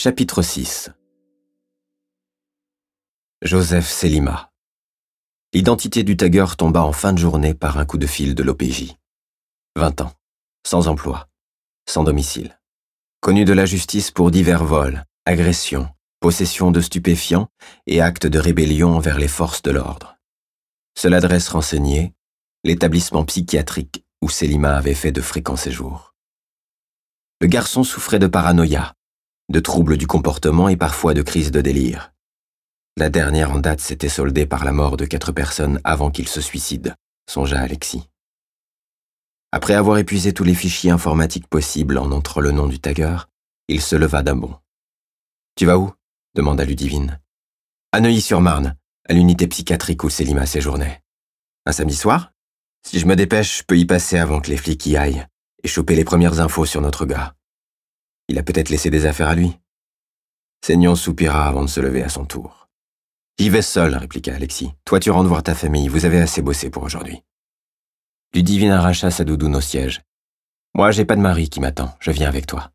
Chapitre 6. Joseph Selima. L'identité du tagueur tomba en fin de journée par un coup de fil de l'OPJ. 20 ans, sans emploi, sans domicile. Connu de la justice pour divers vols, agressions, possession de stupéfiants et actes de rébellion envers les forces de l'ordre. Seule adresse renseignée, l'établissement psychiatrique où Selima avait fait de fréquents séjours. Le garçon souffrait de paranoïa, de troubles du comportement et parfois de crises de délire. La dernière en date s'était soldée par la mort de 4 personnes avant qu'il se suicide, songea Alexis. Après avoir épuisé tous les fichiers informatiques possibles en entrant le nom du tagueur, il se leva d'un bond. « Tu vas où » demanda Ludivine. « À Neuilly-sur-Marne, à l'unité psychiatrique où Selima séjournait. Un samedi soir ? Si je me dépêche, je peux y passer avant que les flics y aillent et choper les premières infos sur notre gars. Il a peut-être laissé des affaires à lui. » Seignon soupira avant de se lever à son tour. « J'y vais seul, » répliqua Alexis. « Toi, tu rentres voir ta famille, vous avez assez bossé pour aujourd'hui. » Ludivine arracha sa doudoune au siège. « Moi, j'ai pas de mari qui m'attend, je viens avec toi. »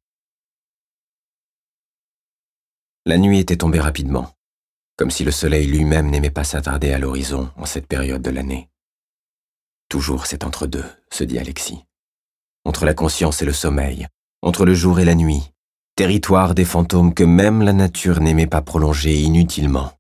La nuit était tombée rapidement, comme si le soleil lui-même n'aimait pas s'attarder à l'horizon en cette période de l'année. Toujours cet entre-deux, se dit Alexis. Entre la conscience et le sommeil, entre le jour et la nuit, territoire des fantômes que même la nature n'aimait pas prolonger inutilement.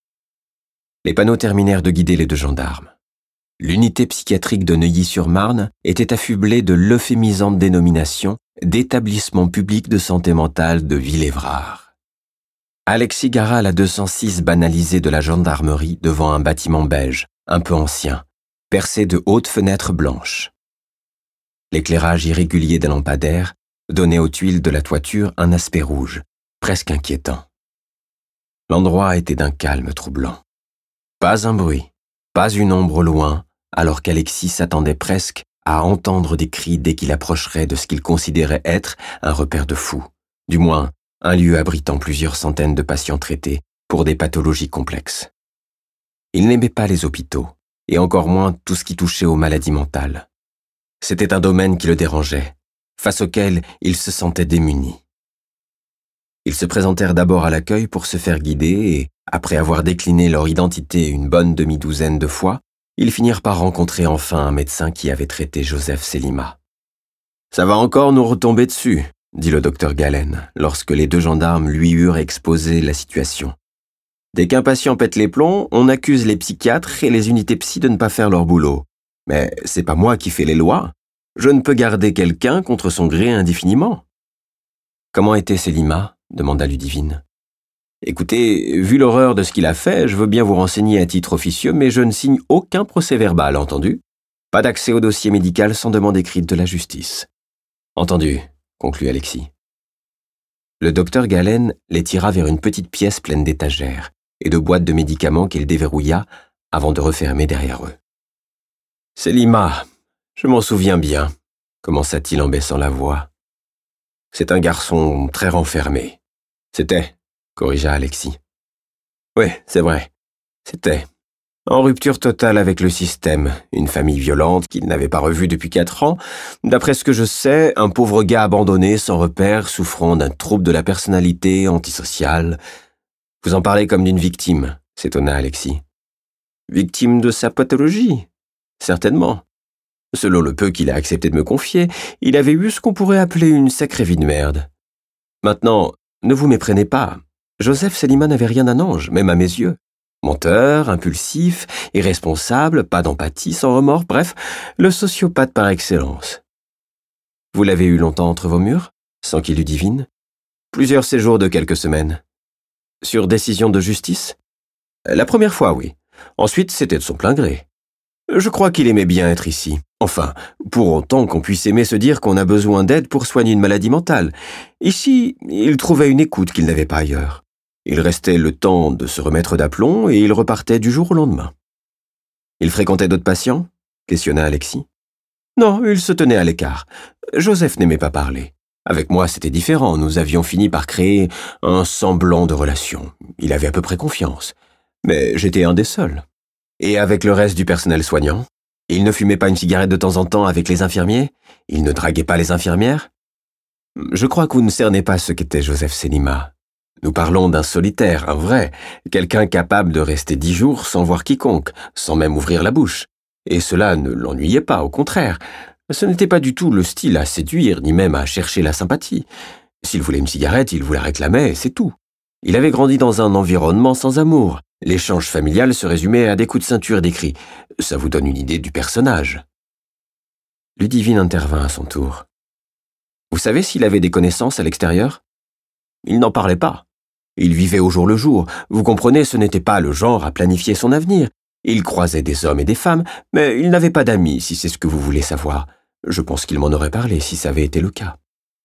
Les panneaux terminèrent de guider les 2 gendarmes. L'unité psychiatrique de Neuilly-sur-Marne était affublée de l'euphémisante dénomination d'établissement public de santé mentale de Villévrard. Alexis gara la 206 banalisée de la gendarmerie devant un bâtiment beige, un peu ancien, percé de hautes fenêtres blanches. L'éclairage irrégulier d'un lampadaire donnait aux tuiles de la toiture un aspect rouge, presque inquiétant. L'endroit était d'un calme troublant. Pas un bruit, pas une ombre au loin, alors qu'Alexis s'attendait presque à entendre des cris dès qu'il approcherait de ce qu'il considérait être un repère de fous, du moins un lieu abritant plusieurs centaines de patients traités pour des pathologies complexes. Il n'aimait pas les hôpitaux, et encore moins tout ce qui touchait aux maladies mentales. C'était un domaine qui le dérangeait, face auquel il se sentait démuni. Ils se présentèrent d'abord à l'accueil pour se faire guider et, après avoir décliné leur identité une bonne demi-douzaine de fois, ils finirent par rencontrer enfin un médecin qui avait traité Joseph Selima. « Ça va encore nous retomber dessus », dit le docteur Galen, lorsque les 2 gendarmes lui eurent exposé la situation. « Dès qu'un patient pète les plombs, on accuse les psychiatres et les unités psy de ne pas faire leur boulot. Mais c'est pas moi qui fais les lois. Je ne peux garder quelqu'un contre son gré indéfiniment. » « Comment était Selima » demanda Ludivine. « Écoutez, vu l'horreur de ce qu'il a fait, je veux bien vous renseigner à titre officieux, mais je ne signe aucun procès-verbal, entendu ? Pas d'accès au dossier médical sans demande écrite de la justice. »« Entendu », conclut Alexis. Le docteur Galen les tira vers une petite pièce pleine d'étagères et de boîtes de médicaments qu'il déverrouilla avant de refermer derrière eux. « Selima, je m'en souviens bien, » commença-t-il en baissant la voix. « C'est un garçon très renfermé. » « C'était, » corrigea Alexis. « Oui, c'est vrai, c'était. En rupture totale avec le système, une famille violente qu'il n'avait pas revue depuis 4 ans. D'après ce que je sais, un pauvre gars abandonné, sans repère, souffrant d'un trouble de la personnalité, antisocial. Vous en parlez comme d'une victime, » s'étonna Alexis. « Victime de sa pathologie ? Certainement. Selon le peu qu'il a accepté de me confier, il avait eu ce qu'on pourrait appeler une sacrée vie de merde. Maintenant, ne vous méprenez pas. Joseph Selima n'avait rien d'un ange, même à mes yeux. Menteur, impulsif, irresponsable, pas d'empathie, sans remords, bref, le sociopathe par excellence. Vous l'avez eu longtemps entre vos murs, sans qu'il eût divine ? Plusieurs séjours de quelques semaines. Sur décision de justice ? La première fois, oui. Ensuite, c'était de son plein gré. Je crois qu'il aimait bien être ici. Enfin, pour autant qu'on puisse aimer se dire qu'on a besoin d'aide pour soigner une maladie mentale. Ici, il trouvait une écoute qu'il n'avait pas ailleurs. Il restait le temps de se remettre d'aplomb et il repartait du jour au lendemain. Il fréquentait d'autres patients ? Questionna Alexis. Non, il se tenait à l'écart. Joseph n'aimait pas parler. Avec moi, c'était différent. Nous avions fini par créer un semblant de relation. Il avait à peu près confiance. Mais j'étais un des seuls. Et avec le reste du personnel soignant ? Il ne fumait pas une cigarette de temps en temps avec les infirmiers ? Il ne draguait pas les infirmières ? Je crois que vous ne cernez pas ce qu'était Joseph Selima. Nous parlons d'un solitaire, un vrai, quelqu'un capable de rester 10 jours sans voir quiconque, sans même ouvrir la bouche. Et cela ne l'ennuyait pas, au contraire. Ce n'était pas du tout le style à séduire, ni même à chercher la sympathie. S'il voulait une cigarette, il vous la réclamait, et c'est tout. Il avait grandi dans un environnement sans amour. L'échange familial se résumait à des coups de ceinture et des cris. Ça vous donne une idée du personnage. Ludivine intervint à son tour. Vous savez s'il avait des connaissances à l'extérieur? Il n'en parlait pas. Il vivait au jour le jour. Vous comprenez, ce n'était pas le genre à planifier son avenir. Il croisait des hommes et des femmes, mais il n'avait pas d'amis, si c'est ce que vous voulez savoir. Je pense qu'il m'en aurait parlé si ça avait été le cas.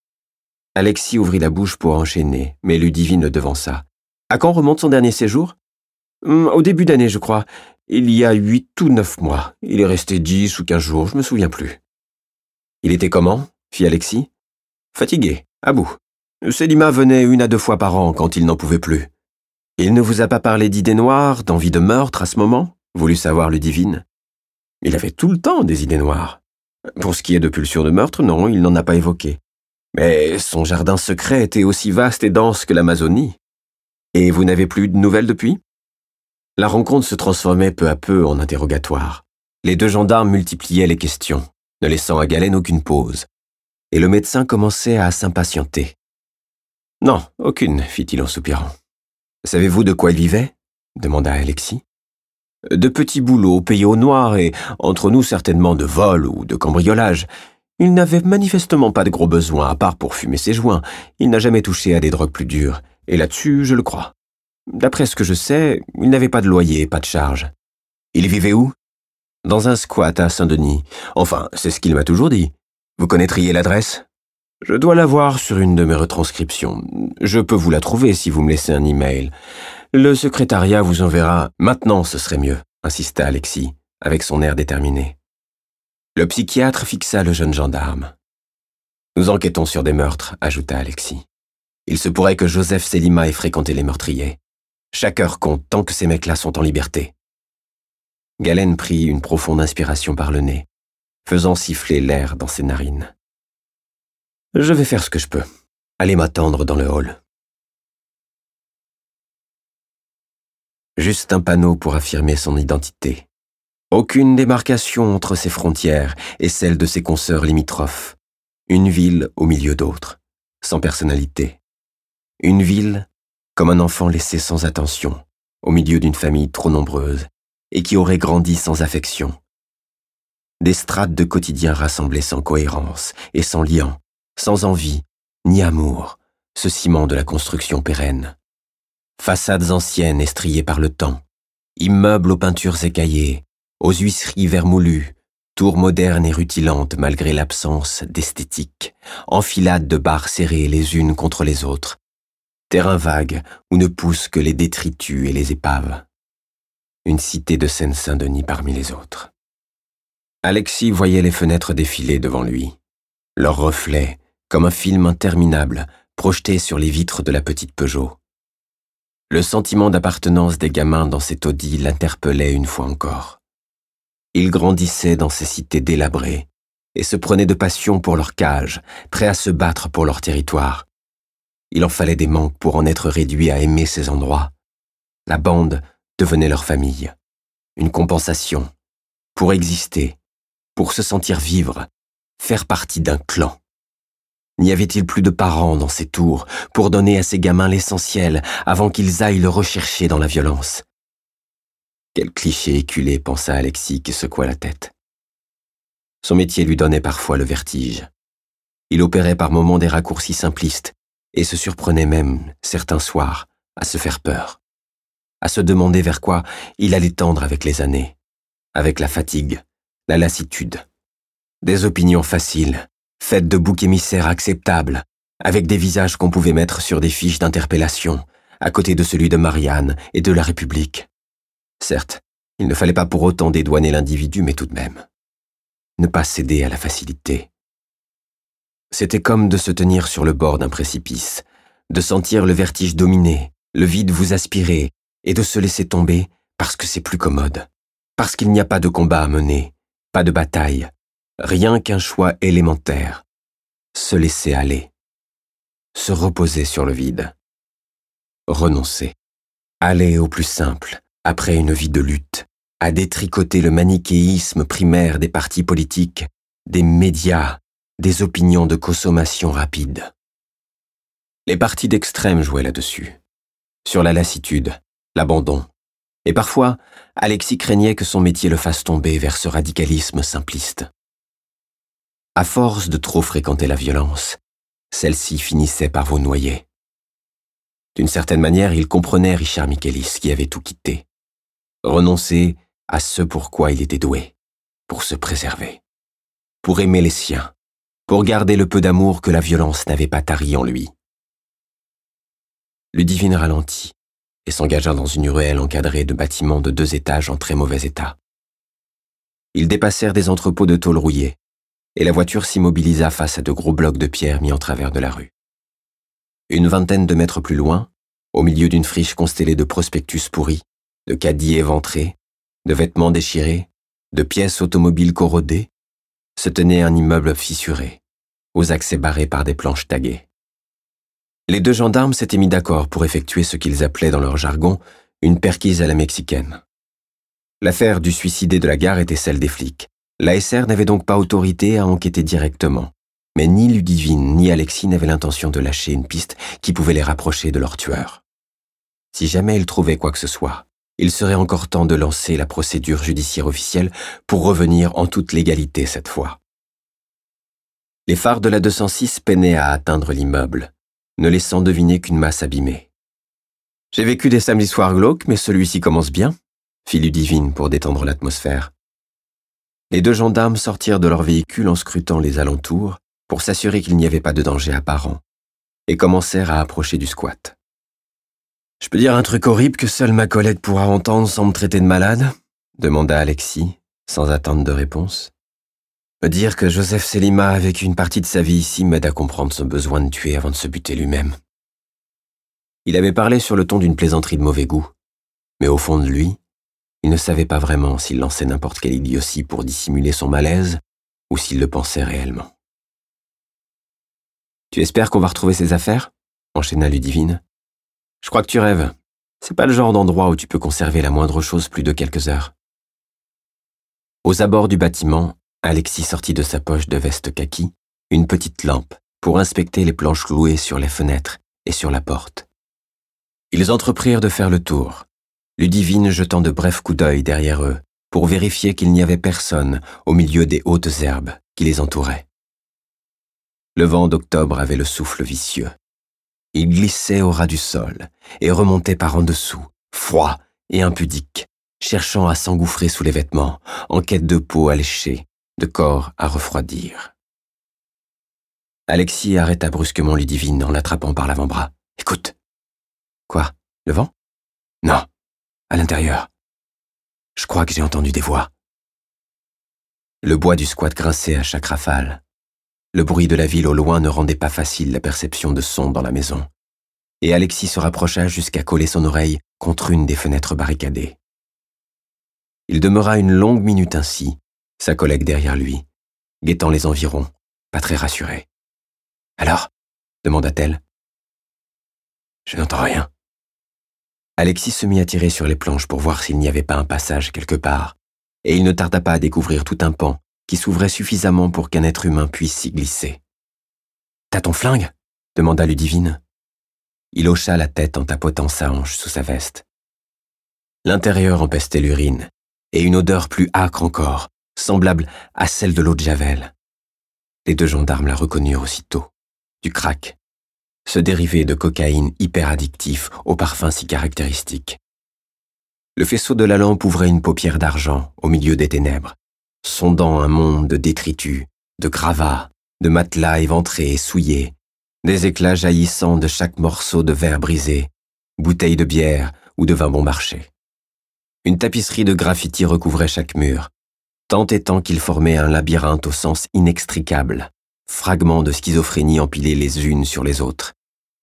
Alexis ouvrit la bouche pour enchaîner, mais Ludivine le devança. À quand remonte son dernier séjour? Au début d'année, je crois. Il y a 8 ou 9 mois. Il est resté 10 ou 15 jours, je me souviens plus. Il était comment? Fit Alexis. Fatigué, à bout. Célima venait 1 à 2 fois par an quand il n'en pouvait plus. Il ne vous a pas parlé d'idées noires, d'envie de meurtre à ce moment? Voulut savoir Ludivine. Il avait tout le temps des idées noires. Pour ce qui est de pulsions de meurtre, non, il n'en a pas évoqué. Mais son jardin secret était aussi vaste et dense que l'Amazonie. Et vous n'avez plus de nouvelles depuis? La rencontre se transformait peu à peu en interrogatoire. Les 2 gendarmes multipliaient les questions, ne laissant à Galen aucune pause. Et le médecin commençait à s'impatienter. Non, aucune, fit-il en soupirant. Savez-vous de quoi il vivait? Demanda Alexis. De petits boulots payés au noir et, entre nous, certainement de vol ou de cambriolage. Il n'avait manifestement pas de gros besoins, à part pour fumer ses joints. Il n'a jamais touché à des drogues plus dures, et là-dessus, je le crois. D'après ce que je sais, il n'avait pas de loyer, pas de charge. Il vivait où? Dans un squat à Saint-Denis. Enfin, c'est ce qu'il m'a toujours dit. Vous connaîtriez l'adresse? Je dois l'avoir sur une de mes retranscriptions. Je peux vous la trouver si vous me laissez un email. Le secrétariat vous enverra. Maintenant, ce serait mieux, insista Alexis, avec son air déterminé. Le psychiatre fixa le jeune gendarme. Nous enquêtons sur des meurtres, ajouta Alexis. Il se pourrait que Joseph Célima ait fréquenté les meurtriers. Chaque heure compte tant que ces mecs-là sont en liberté. Galen prit une profonde inspiration par le nez, faisant siffler l'air dans ses narines. Je vais faire ce que je peux. Allez m'attendre dans le hall. Juste un panneau pour affirmer son identité. Aucune démarcation entre ses frontières et celles de ses consoeurs limitrophes. Une ville au milieu d'autres, sans personnalité. Une ville comme un enfant laissé sans attention, au milieu d'une famille trop nombreuse, et qui aurait grandi sans affection. Des strates de quotidien rassemblées sans cohérence et sans lien, sans envie, ni amour, ce ciment de la construction pérenne. Façades anciennes estriées par le temps, immeubles aux peintures écaillées, aux huisseries vermoulues, tours modernes et rutilantes malgré l'absence d'esthétique, enfilades de barres serrées les unes contre les autres, terrain vague où ne poussent que les détritus et les épaves. Une cité de Seine-Saint-Denis parmi les autres. Alexis voyait les fenêtres défiler devant lui, leurs reflets, comme un film interminable, projeté sur les vitres de la petite Peugeot. Le sentiment d'appartenance des gamins dans ces taudis l'interpellait une fois encore. Ils grandissaient dans ces cités délabrées et se prenaient de passion pour leur cage, prêts à se battre pour leur territoire. Il en fallait des manques pour en être réduits à aimer ces endroits. La bande devenait leur famille, une compensation, pour exister, pour se sentir vivre, faire partie d'un clan. N'y avait-il plus de parents dans ces tours pour donner à ces gamins l'essentiel avant qu'ils aillent le rechercher dans la violence? Quel cliché éculé, pensa Alexis qui secoua la tête. Son métier lui donnait parfois le vertige. Il opérait par moments des raccourcis simplistes et se surprenait même, certains soirs, à se faire peur, à se demander vers quoi il allait tendre avec les années, avec la fatigue, la lassitude, des opinions faciles, faites de boucs émissaires acceptables, avec des visages qu'on pouvait mettre sur des fiches d'interpellation, à côté de celui de Marianne et de la République. Certes, il ne fallait pas pour autant dédouaner l'individu, mais tout de même. Ne pas céder à la facilité. C'était comme de se tenir sur le bord d'un précipice, de sentir le vertige dominer, le vide vous aspirer, et de se laisser tomber parce que c'est plus commode, parce qu'il n'y a pas de combat à mener, pas de bataille, rien qu'un choix élémentaire, se laisser aller, se reposer sur le vide. renoncer. Aller au plus simple, après une vie de lutte, à détricoter le manichéisme primaire des partis politiques, des médias, des opinions de consommation rapide. Les partis d'extrême jouaient là-dessus, sur la lassitude, l'abandon, et parfois, Alexis craignait que son métier le fasse tomber vers ce radicalisme simpliste. À force de trop fréquenter la violence, celle-ci finissait par vous noyer. D'une certaine manière, il comprenait Richard Michaelis qui avait tout quitté, renoncer à ce pour quoi il était doué, pour se préserver, pour aimer les siens, pour garder le peu d'amour que la violence n'avait pas tari en lui. Ludivine ralentit et s'engagea dans une ruelle encadrée de bâtiments de 2 étages en très mauvais état. Ils dépassèrent des entrepôts de tôle rouillée, et la voiture s'immobilisa face à de gros blocs de pierre mis en travers de la rue. Une vingtaine de mètres plus loin, au milieu d'une friche constellée de prospectus pourris, de caddies éventrés, de vêtements déchirés, de pièces automobiles corrodées, se tenait un immeuble fissuré, aux accès barrés par des planches taguées. Les 2 gendarmes s'étaient mis d'accord pour effectuer ce qu'ils appelaient dans leur jargon une perquise à la mexicaine. L'affaire du suicidé de la gare était celle des flics. L'ASR n'avait donc pas autorité à enquêter directement, mais ni Ludivine ni Alexis n'avaient l'intention de lâcher une piste qui pouvait les rapprocher de leur tueur. Si jamais ils trouvaient quoi que ce soit, il serait encore temps de lancer la procédure judiciaire officielle pour revenir en toute légalité cette fois. Les phares de la 206 peinaient à atteindre l'immeuble, ne laissant deviner qu'une masse abîmée. « J'ai vécu des samedis soirs glauques, mais celui-ci commence bien », fit Ludivine pour détendre l'atmosphère. Les 2 gendarmes sortirent de leur véhicule en scrutant les alentours pour s'assurer qu'il n'y avait pas de danger apparent, et commencèrent à approcher du squat. « Je peux dire un truc horrible que seule ma collègue pourra entendre sans me traiter de malade ?» demanda Alexis, sans attendre de réponse. Me dire que Joseph Selima a vécu une partie de sa vie ici m'aide à comprendre son besoin de tuer avant de se buter lui-même. Il avait parlé sur le ton d'une plaisanterie de mauvais goût, mais au fond de lui, il ne savait pas vraiment s'il lançait n'importe quelle idiotie pour dissimuler son malaise ou s'il le pensait réellement. « Tu espères qu'on va retrouver ses affaires ?» enchaîna Ludivine. « Je crois que tu rêves. C'est pas le genre d'endroit où tu peux conserver la moindre chose plus de quelques heures. » Aux abords du bâtiment, Alexis sortit de sa poche de veste kaki une petite lampe pour inspecter les planches clouées sur les fenêtres et sur la porte. Ils entreprirent de faire le tour, Ludivine jetant de brefs coups d'œil derrière eux pour vérifier qu'il n'y avait personne au milieu des hautes herbes qui les entouraient. Le vent d'octobre avait le souffle vicieux. Il glissait au ras du sol et remontait par en dessous, froid et impudique, cherchant à s'engouffrer sous les vêtements, en quête de peau à lécher, de corps à refroidir. Alexis arrêta brusquement Ludivine en l'attrapant par l'avant-bras. « Écoute !»« Quoi ? Le vent ? » ?»« Non, à l'intérieur. Je crois que j'ai entendu des voix. » Le bois du squat grinçait à chaque rafale. Le bruit de la ville au loin ne rendait pas facile la perception de son dans la maison, et Alexis se rapprocha jusqu'à coller son oreille contre une des fenêtres barricadées. Il demeura une longue minute ainsi, sa collègue derrière lui, guettant les environs, pas très rassurée. « Alors ?» demanda-t-elle. « Je n'entends rien. » Alexis se mit à tirer sur les planches pour voir s'il n'y avait pas un passage quelque part, et il ne tarda pas à découvrir tout un pan qui s'ouvrait suffisamment pour qu'un être humain puisse s'y glisser. « T'as ton flingue ?» demanda Ludivine. Il hocha la tête en tapotant sa hanche sous sa veste. L'intérieur empestait l'urine, et une odeur plus âcre encore, semblable à celle de l'eau de Javel. Les 2 gendarmes la reconnurent aussitôt. Du crack, ce dérivé de cocaïne hyper addictif au parfum si caractéristique. Le faisceau de la lampe ouvrait une paupière d'argent au milieu des ténèbres, sondant un monde de détritus, de gravats, de matelas éventrés et souillés, des éclats jaillissant de chaque morceau de verre brisé, bouteille de bière ou de vin bon marché. Une tapisserie de graffitis recouvrait chaque mur, tant et tant qu'il formait un labyrinthe au sens inextricable, fragments de schizophrénie empilés les unes sur les autres.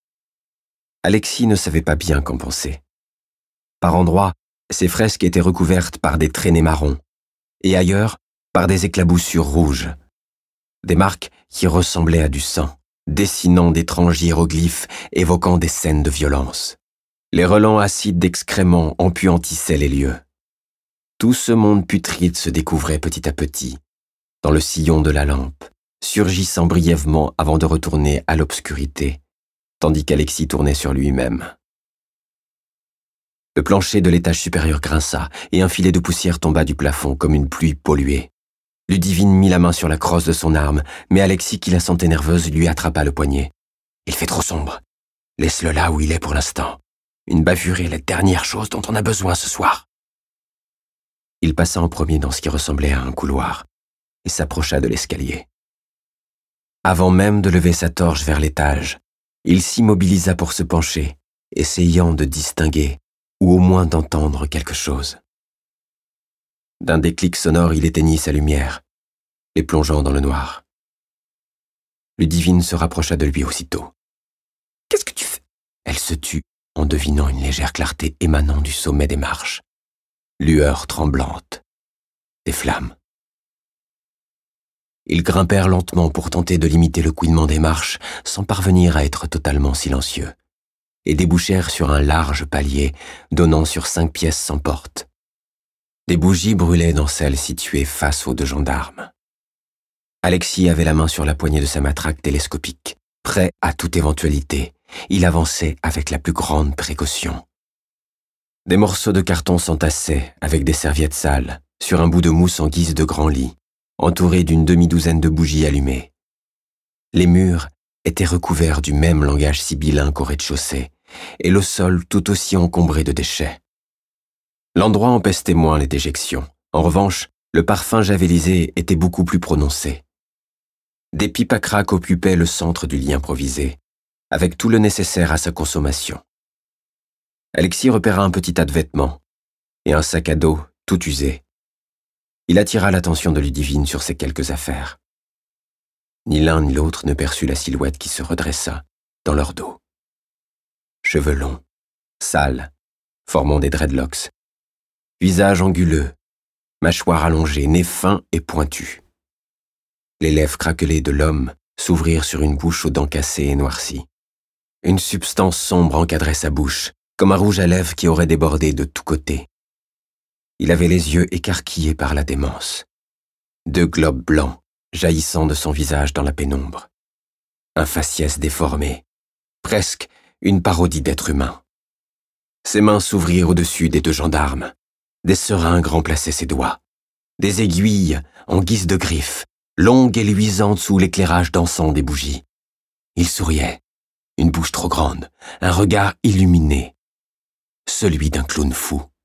Alexis ne savait pas bien qu'en penser. Par endroits, ces fresques étaient recouvertes par des traînées marrons, et ailleurs, par des éclaboussures rouges. Des marques qui ressemblaient à du sang, dessinant d'étranges hiéroglyphes évoquant des scènes de violence. Les relents acides d'excréments empuantissaient les lieux. Tout ce monde putride se découvrait petit à petit, dans le sillon de la lampe, surgissant brièvement avant de retourner à l'obscurité, tandis qu'Alexis tournait sur lui-même. Le plancher de l'étage supérieur grinça et un filet de poussière tomba du plafond comme une pluie polluée. Ludivine mit la main sur la crosse de son arme, mais Alexis, qui la sentait nerveuse, lui attrapa le poignet. « Il fait trop sombre. Laisse-le là où il est pour l'instant. Une bavure est la dernière chose dont on a besoin ce soir. » Il passa en premier dans ce qui ressemblait à un couloir et s'approcha de l'escalier. Avant même de lever sa torche vers l'étage, il s'immobilisa pour se pencher, essayant de distinguer ou au moins d'entendre quelque chose. D'un déclic sonore, il éteignit sa lumière, les plongeant dans le noir. Ludivine se rapprocha de lui aussitôt. « Qu'est-ce que tu fais ?» Elle se tut en devinant une légère clarté émanant du sommet des marches. Lueur tremblante, des flammes. Ils grimpèrent lentement pour tenter de limiter le couinement des marches sans parvenir à être totalement silencieux, et débouchèrent sur un large palier donnant sur 5 pièces sans porte. Des bougies brûlaient dans celle située face aux 2 gendarmes. Alexis avait la main sur la poignée de sa matraque télescopique. Prêt à toute éventualité, il avançait avec la plus grande précaution. Des morceaux de carton s'entassaient avec des serviettes sales sur un bout de mousse en guise de grand lit, entouré d'une demi-douzaine de bougies allumées. Les murs étaient recouverts du même langage sibyllin qu'au rez-de-chaussée, et le sol tout aussi encombré de déchets. L'endroit empestait moins les déjections. En revanche, le parfum javelisé était beaucoup plus prononcé. Des pipes à crack occupaient le centre du lit improvisé, avec tout le nécessaire à sa consommation. Alexis repéra un petit tas de vêtements et un sac à dos tout usé. Il attira l'attention de Ludivine sur ces quelques affaires. Ni l'un ni l'autre ne perçut la silhouette qui se redressa dans leur dos. Cheveux longs, sales, formant des dreadlocks. Visage anguleux, mâchoire allongée, nez fin et pointu. Les lèvres craquelées de l'homme s'ouvrirent sur une bouche aux dents cassées et noircies. Une substance sombre encadrait sa bouche, comme un rouge à lèvres qui aurait débordé de tous côtés. Il avait les yeux écarquillés par la démence. 2 globes blancs jaillissant de son visage dans la pénombre. Un faciès déformé, presque une parodie d'être humain. Ses mains s'ouvrirent au-dessus des 2 gendarmes. Des seringues remplaçaient ses doigts. Des aiguilles en guise de griffes, longues et luisantes sous l'éclairage dansant des bougies. Il souriait, une bouche trop grande, un regard illuminé, celui d'un clown fou.